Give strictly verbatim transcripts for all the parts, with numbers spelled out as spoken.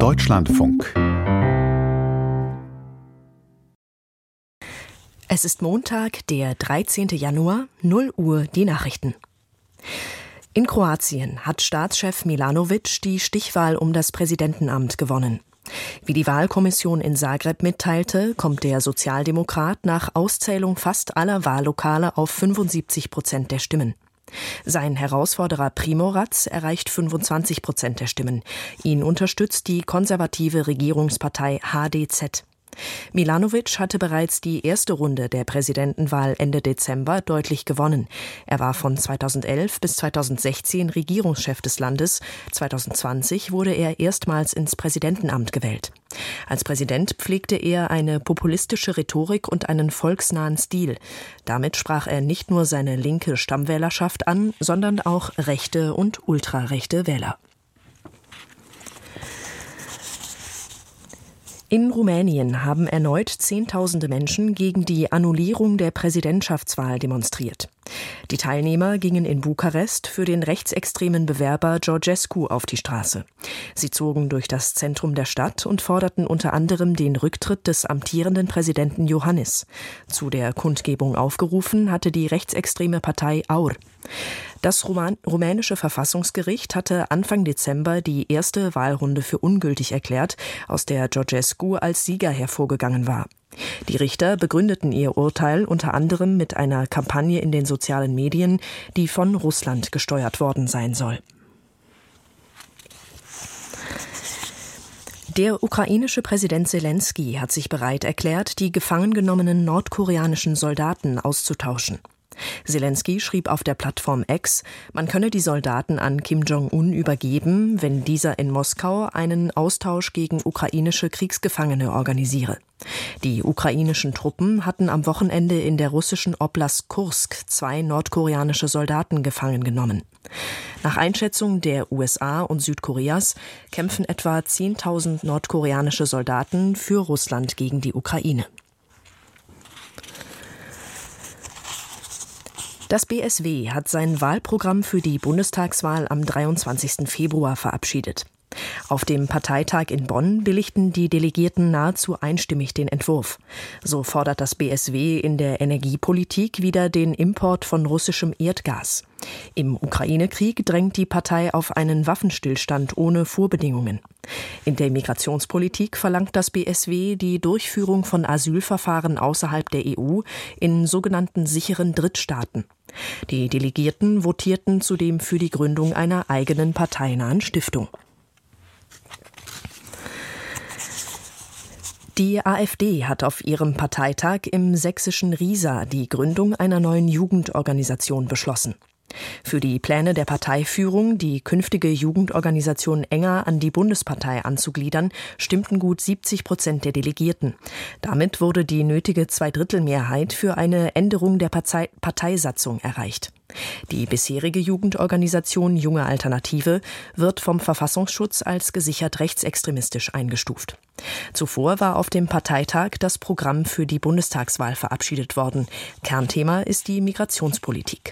Deutschlandfunk. Es ist Montag, der dreizehnten Januar, null Uhr, die Nachrichten. In Kroatien hat Staatschef Milanović die Stichwahl um das Präsidentenamt gewonnen. Wie die Wahlkommission in Zagreb mitteilte, kommt der Sozialdemokrat nach Auszählung fast aller Wahllokale auf fünfundsiebzig Prozent der Stimmen. Sein Herausforderer Primorac erreicht fünfundzwanzig Prozent der Stimmen. Ihn unterstützt die konservative Regierungspartei H D Z. Milanović hatte bereits die erste Runde der Präsidentenwahl Ende Dezember deutlich gewonnen. Er war von zweitausendelf bis zweitausendsechzehn Regierungschef des Landes. zweitausendzwanzig wurde er erstmals ins Präsidentenamt gewählt. Als Präsident pflegte er eine populistische Rhetorik und einen volksnahen Stil. Damit sprach er nicht nur seine linke Stammwählerschaft an, sondern auch rechte und ultrarechte Wähler. In Rumänien haben erneut Zehntausende Menschen gegen die Annullierung der Präsidentschaftswahl demonstriert. Die Teilnehmer gingen in Bukarest für den rechtsextremen Bewerber Georgescu auf die Straße. Sie zogen durch das Zentrum der Stadt und forderten unter anderem den Rücktritt des amtierenden Präsidenten Iohannis. Zu der Kundgebung aufgerufen hatte die rechtsextreme Partei A U R. Das Ruman- rumänische Verfassungsgericht hatte Anfang Dezember die erste Wahlrunde für ungültig erklärt, aus der Georgescu als Sieger hervorgegangen war. Die Richter begründeten ihr Urteil unter anderem mit einer Kampagne in den sozialen Medien, die von Russland gesteuert worden sein soll. Der ukrainische Präsident Selenskyj hat sich bereit erklärt, die gefangen genommenen nordkoreanischen Soldaten auszutauschen. Selenskyj schrieb auf der Plattform X, man könne die Soldaten an Kim Jong-un übergeben, wenn dieser in Moskau einen Austausch gegen ukrainische Kriegsgefangene organisiere. Die ukrainischen Truppen hatten am Wochenende in der russischen Oblast Kursk zwei nordkoreanische Soldaten gefangen genommen. Nach Einschätzung der U S A und Südkoreas kämpfen etwa zehntausend nordkoreanische Soldaten für Russland gegen die Ukraine. Das B S W hat sein Wahlprogramm für die Bundestagswahl am dreiundzwanzigsten Februar verabschiedet. Auf dem Parteitag in Bonn billigten die Delegierten nahezu einstimmig den Entwurf. So fordert das B S W in der Energiepolitik wieder den Import von russischem Erdgas. Im Ukraine-Krieg drängt die Partei auf einen Waffenstillstand ohne Vorbedingungen. In der Migrationspolitik verlangt das B S W die Durchführung von Asylverfahren außerhalb der E U in sogenannten sicheren Drittstaaten. Die Delegierten votierten zudem für die Gründung einer eigenen parteinahen Stiftung. Die AfD hat auf ihrem Parteitag im sächsischen Riesa die Gründung einer neuen Jugendorganisation beschlossen. Für die Pläne der Parteiführung, die künftige Jugendorganisation enger an die Bundespartei anzugliedern, stimmten gut siebzig Prozent der Delegierten. Damit wurde die nötige Zweidrittelmehrheit für eine Änderung der Partei- Parteisatzung erreicht. Die bisherige Jugendorganisation Junge Alternative wird vom Verfassungsschutz als gesichert rechtsextremistisch eingestuft. Zuvor war auf dem Parteitag das Programm für die Bundestagswahl verabschiedet worden. Kernthema ist die Migrationspolitik.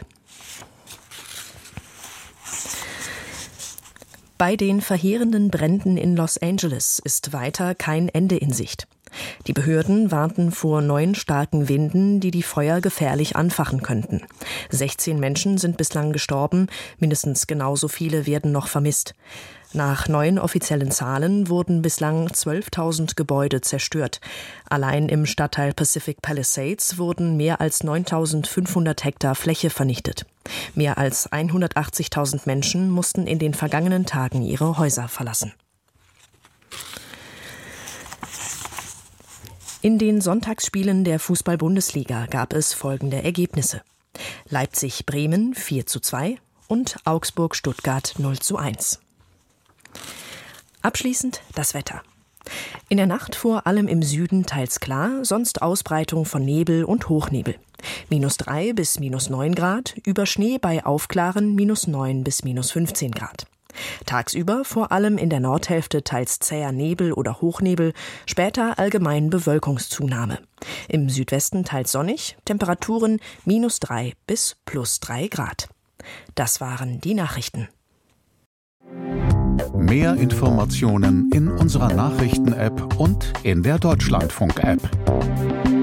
Bei den verheerenden Bränden in Los Angeles ist weiter kein Ende in Sicht. Die Behörden warnten vor neuen starken Winden, die die Feuer gefährlich anfachen könnten. sechzehn Menschen sind bislang gestorben, mindestens genauso viele werden noch vermisst. Nach neuen offiziellen Zahlen wurden bislang zwölftausend Gebäude zerstört. Allein im Stadtteil Pacific Palisades wurden mehr als neuntausendfünfhundert Hektar Fläche vernichtet. Mehr als hundertachtzigtausend Menschen mussten in den vergangenen Tagen ihre Häuser verlassen. In den Sonntagsspielen der Fußball-Bundesliga gab es folgende Ergebnisse: Leipzig-Bremen vier zu zwei und Augsburg-Stuttgart null zu eins. Abschließend das Wetter. In der Nacht vor allem im Süden teils klar, sonst Ausbreitung von Nebel und Hochnebel. minus drei bis minus neun Grad, über Schnee bei Aufklaren minus neun bis minus fünfzehn Grad. Tagsüber vor allem in der Nordhälfte teils zäher Nebel oder Hochnebel, später allgemein Bewölkungszunahme. Im Südwesten teils sonnig, Temperaturen minus drei bis plus drei Grad. Das waren die Nachrichten. Mehr Informationen in unserer Nachrichten-App und in der Deutschlandfunk-App.